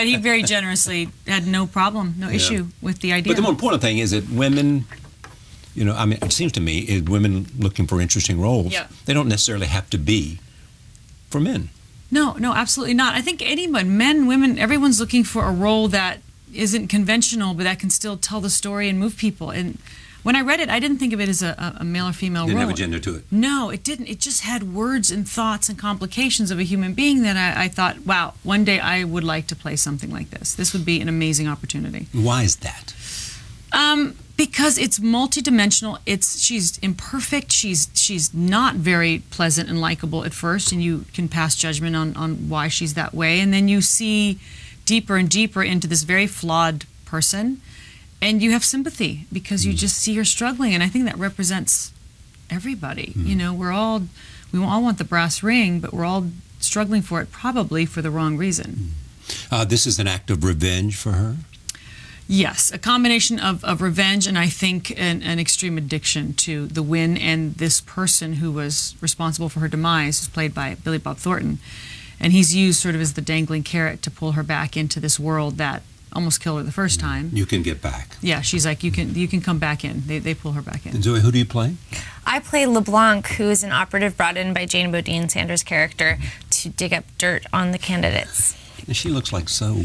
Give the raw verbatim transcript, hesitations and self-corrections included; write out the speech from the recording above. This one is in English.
he very generously had no problem, no Yeah. issue with the idea. But the more important thing is that women, you know, I mean, it seems to me, is women looking for interesting roles, Yeah. they don't necessarily have to be for men. No, no, absolutely not. I think anyone, men, women, everyone's looking for a role that isn't conventional, but that can still tell the story and move people. And when I read it, I didn't think of it as a, a male or female Didn't role. have a gender to it. No, it didn't. It just had words and thoughts and complications of a human being that I, I thought, wow, one day I would like to play something like this. This would be an amazing opportunity. Why is that? Um, because it's multidimensional. It's she's imperfect. She's she's not very pleasant and likable at first, and you can pass judgment on on why she's that way. And then you see deeper and deeper into this very flawed person, and you have sympathy because you just see her struggling. And I think that represents everybody. Mm. You know, we're all we all want the brass ring, but we're all struggling for it, probably for the wrong reason. Uh, this is an act of revenge for her? Yes, a combination of, of revenge and I think an, an extreme addiction to the win and this person who was responsible for her demise, who's played by Billy Bob Thornton. And he's used sort of as the dangling carrot to pull her back into this world that almost killed her the first time. You can get back. Yeah, she's like, you can you can come back in. They, they pull her back in. And Zoe, who do you play? I play LeBlanc, who is an operative brought in by Jane Bodine, Sanders' character, to dig up dirt on the candidates. She looks like so